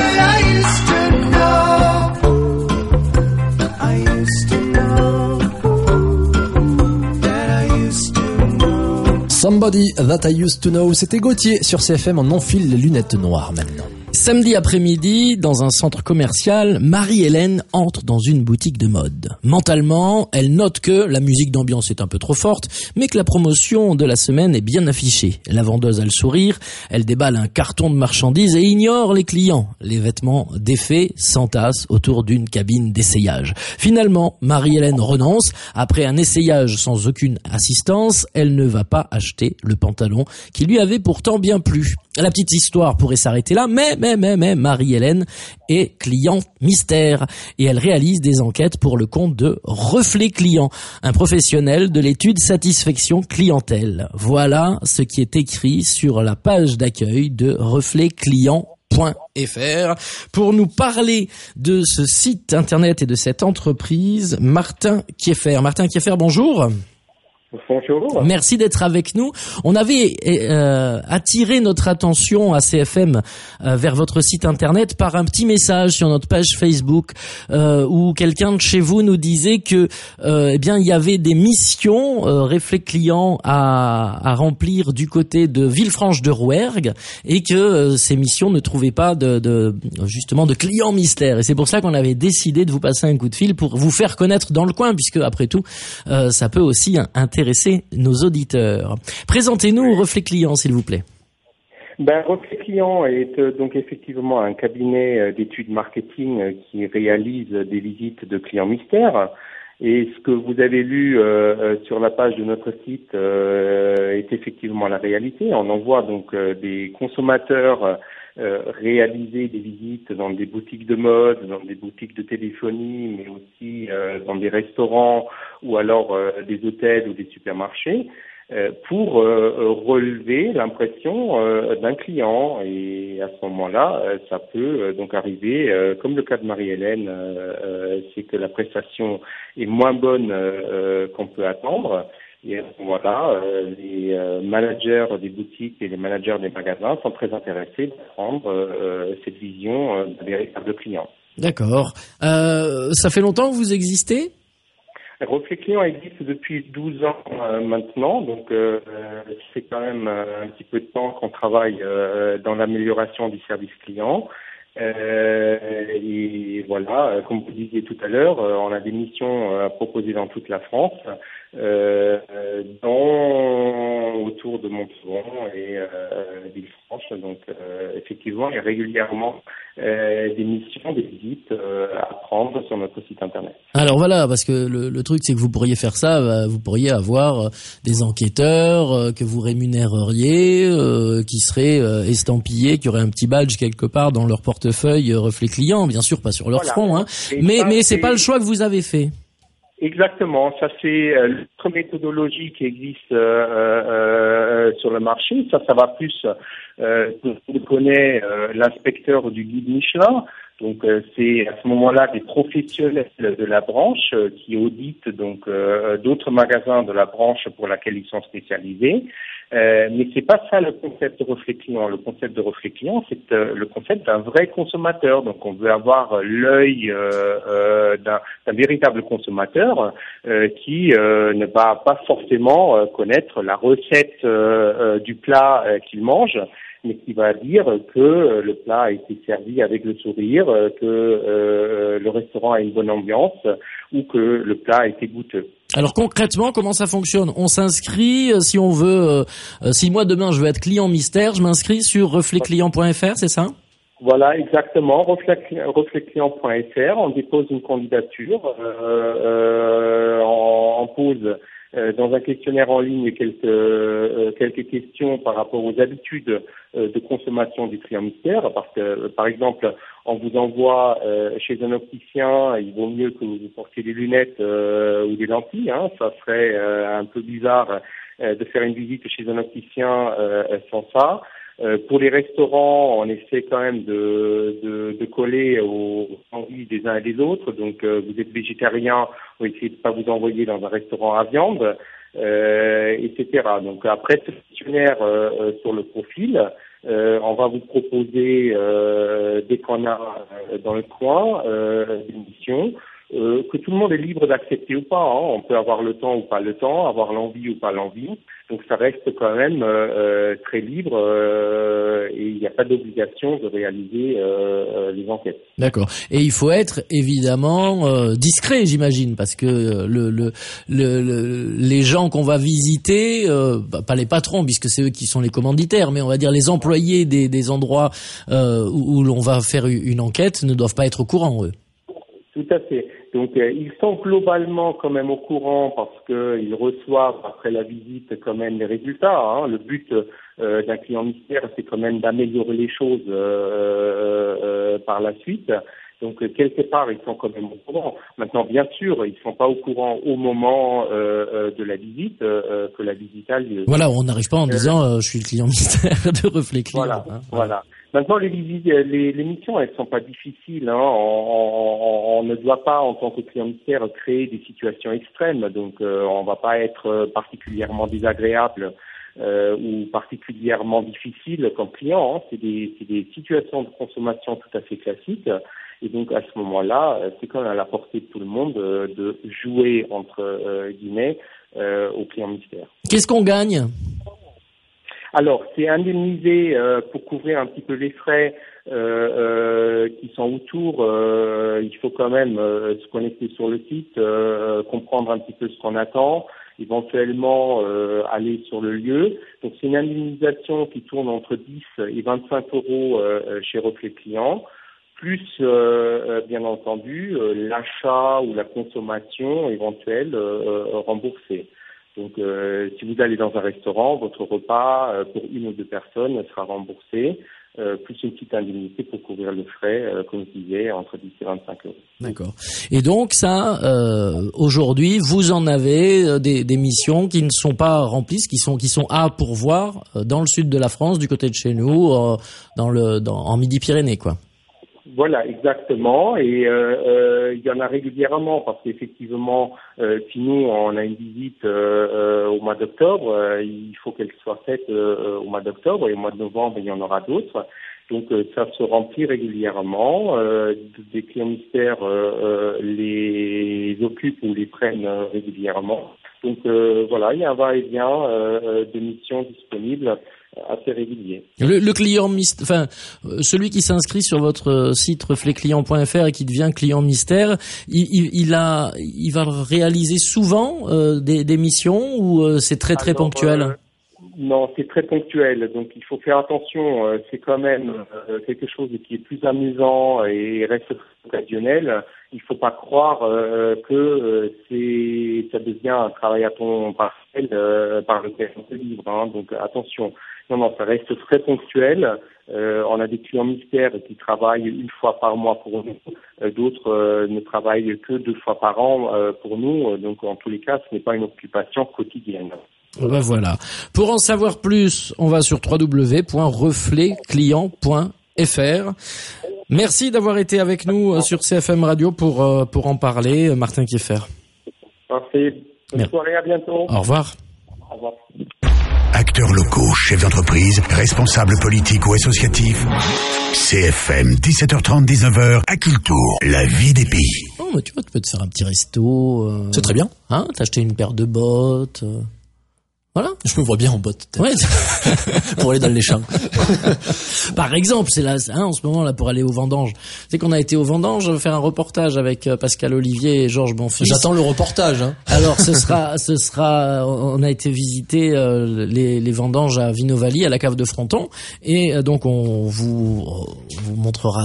Somebody That I Used to Know, c'était Gauthier sur CFM, on enfile les lunettes noires maintenant. Samedi après-midi, dans un centre commercial, Marie-Hélène entre dans une boutique de mode. Mentalement, elle note que la musique d'ambiance est un peu trop forte, mais que la promotion de la semaine est bien affichée. La vendeuse a le sourire, elle déballe un carton de marchandises et ignore les clients. Les vêtements défaits s'entassent autour d'une cabine d'essayage. Finalement, Marie-Hélène renonce. Après un essayage sans aucune assistance, elle ne va pas acheter le pantalon qui lui avait pourtant bien plu. La petite histoire pourrait s'arrêter là, mais Marie-Hélène est cliente mystère et elle réalise des enquêtes pour le compte de Reflet Client, un professionnel de l'étude satisfaction clientèle. Voilà ce qui est écrit sur la page d'accueil de refletclient.fr. Pour nous parler de ce site internet et de cette entreprise, Martin Kieffer. Martin Kieffer, bonjour. Bonjour. Merci d'être avec nous. On avait attiré notre attention à CFM vers votre site internet par un petit message sur notre page Facebook où quelqu'un de chez vous nous disait que il y avait des missions Reflet Client à remplir du côté de Villefranche-de-Rouergue et que ces missions ne trouvaient pas justement de clients mystères. Et c'est pour ça qu'on avait décidé de vous passer un coup de fil pour vous faire connaître dans le coin, puisque après tout ça peut aussi intéresser nos auditeurs. Présentez-nous Reflet Client, s'il vous plaît. Reflet Client est donc effectivement un cabinet d'études marketing qui réalise des visites de clients mystères. Et ce que vous avez lu sur la page de notre site est effectivement la réalité. On envoie donc des consommateurs réaliser des visites dans des boutiques de mode, dans des boutiques de téléphonie, mais aussi dans des restaurants ou alors des hôtels ou des supermarchés pour relever l'impression d'un client. Et à ce moment-là, ça peut donc arriver, comme le cas de Marie-Hélène, c'est que la prestation est moins bonne qu'on peut attendre. Et à ce moment-là, les managers des boutiques et les managers des magasins sont très intéressés de prendre cette vision d'un véritable client. D'accord. Ça fait longtemps que vous existez ? Reflet Client existe depuis 12 ans maintenant, donc c'est quand même un petit peu de temps qu'on travaille dans l'amélioration du service client. Et voilà, comme vous disiez tout à l'heure, on a des missions à proposer dans toute la France, autour de Montauban et Villefranche. Donc effectivement, il y a régulièrement des missions, des visites à prendre sur notre site internet. Alors voilà, parce que le truc c'est que vous pourriez faire ça, vous pourriez avoir des enquêteurs que vous rémunéreriez, qui seraient estampillés, qui auraient un petit badge quelque part dans leur portefeuille Reflet Client, bien sûr pas sur leur front, hein. Mais c'est pas le choix que vous avez fait. Exactement, ça c'est l'autre méthodologie qui existe sur le marché. Ça va plus, on connaît l'inspecteur du guide Michelin. Donc c'est à ce moment-là des professionnels de la branche qui auditent donc d'autres magasins de la branche pour laquelle ils sont spécialisés. Mais c'est pas ça le concept de Reflet Client. Le concept de Reflet Client, c'est le concept d'un vrai consommateur. Donc on veut avoir l'œil d'un véritable consommateur qui ne va pas forcément connaître la recette du plat qu'il mange, mais qui va dire que le plat a été servi avec le sourire, que le restaurant a une bonne ambiance ou que le plat a été goûteux. Alors concrètement, comment ça fonctionne ? On s'inscrit, si on veut, si moi demain je veux être client mystère, je m'inscris sur refletclient.fr, c'est ça ? Voilà, exactement, refletclient.fr, on dépose une candidature, on pose dans un questionnaire en ligne quelques questions par rapport aux habitudes de consommation du client mystère, parce que par exemple on vous envoie chez un opticien, il vaut mieux que vous portiez des lunettes ou des lentilles, hein. Ça serait un peu bizarre de faire une visite chez un opticien sans ça. Pour les restaurants, on essaie quand même de coller aux envies des uns et des autres. Donc, vous êtes végétarien, on va essayer de pas vous envoyer dans un restaurant à viande, etc. Donc, après ce questionnaire sur le profil, On va vous proposer, dès qu'on a dans le coin, des missions, que tout le monde est libre d'accepter ou pas. On peut avoir le temps ou pas le temps, avoir l'envie ou pas l'envie. Donc ça reste quand même très libre et il n'y a pas d'obligation de réaliser les enquêtes. D'accord. Et il faut être évidemment discret, j'imagine, parce que les gens qu'on va visiter, pas les patrons puisque c'est eux qui sont les commanditaires, mais on va dire les employés des endroits où l'on va faire une enquête ne doivent pas être au courant, eux. Tout à fait. Donc ils sont globalement quand même au courant parce que ils reçoivent après la visite quand même les résultats. Le but d'un client mystère, c'est quand même d'améliorer les choses par la suite. Donc quelque part ils sont quand même au courant. Maintenant bien sûr ils sont pas au courant au moment de la visite que la visite a lieu. Voilà, on n'arrive pas en disant je suis le client mystère de Reflet Client. Voilà, voilà. Maintenant, les missions, elles sont pas difficiles. On ne doit pas, en tant que client mystère, créer des situations extrêmes. Donc, on va pas être particulièrement désagréable ou particulièrement difficile comme client. C'est des situations de consommation tout à fait classiques. Et donc, à ce moment-là, c'est quand même à la portée de tout le monde de jouer, entre guillemets, au client mystère. Qu'est-ce qu'on gagne ? Alors, c'est indemnisé pour couvrir un petit peu les frais qui sont autour. Il faut quand même se connecter sur le site, comprendre un petit peu ce qu'on attend, éventuellement aller sur le lieu. Donc, c'est une indemnisation qui tourne entre 10 et 25 euros chez Reflet Client, plus, bien entendu, l'achat ou la consommation éventuelle remboursée. Donc, si vous allez dans un restaurant, votre repas pour une ou deux personnes sera remboursé, plus une petite indemnité pour couvrir le frais, comme je disais, entre 10 et 25 euros. D'accord. Et donc ça, aujourd'hui, vous en avez des missions qui ne sont pas remplies, qui sont à pourvoir dans le sud de la France, du côté de chez nous, en Midi-Pyrénées, quoi. Voilà, exactement. Et il y en a régulièrement parce qu'effectivement, si nous on a une visite au mois d'octobre, il faut qu'elle soit faite au mois d'octobre et au mois de novembre il y en aura d'autres. Donc ça se remplit régulièrement. Des clients mystères les occupent ou les prennent régulièrement. Donc voilà, il y a un va-et-vient de missions disponibles assez régulier. Le client mystère, celui qui s'inscrit sur votre site refletclient.fr et qui devient client mystère, il va réaliser souvent des missions ou c'est très ponctuel? Non, c'est très ponctuel, donc il faut faire attention. C'est quand même quelque chose qui est plus amusant et reste occasionnel. Il faut pas croire que ça devient un travail à temps partiel par lequel on se livre. Donc attention. Non, ça reste très ponctuel. On a des clients mystères qui travaillent une fois par mois pour nous. D'autres ne travaillent que 2 fois par an pour nous. Donc en tous les cas, ce n'est pas une occupation quotidienne. Ben voilà. Pour en savoir plus, on va sur www.refletclient.fr. Merci d'avoir été avec nous sur CFM Radio pour en parler, Martin Kieffer. Parfait. Bonne soirée, à bientôt. Au revoir. Au revoir. Acteurs locaux, chefs d'entreprise, responsables politiques ou associatifs. CFM, 17h30, 19h, à Cultour, la vie des pays. Oh, mais tu vois, tu peux te faire un petit resto. C'est très bien. T'acheter une paire de bottes. Voilà. Je me vois bien en botte. Ouais. Pour aller dans les champs. Par exemple, c'est là, en ce moment là pour aller aux vendanges. C'est qu'on a été aux vendanges faire un reportage avec Pascal Olivier et Georges Bonfils. J'attends le reportage. Alors ce sera. On a été visiter les vendanges à Vinovaly, à la cave de Fronton, et donc on vous montrera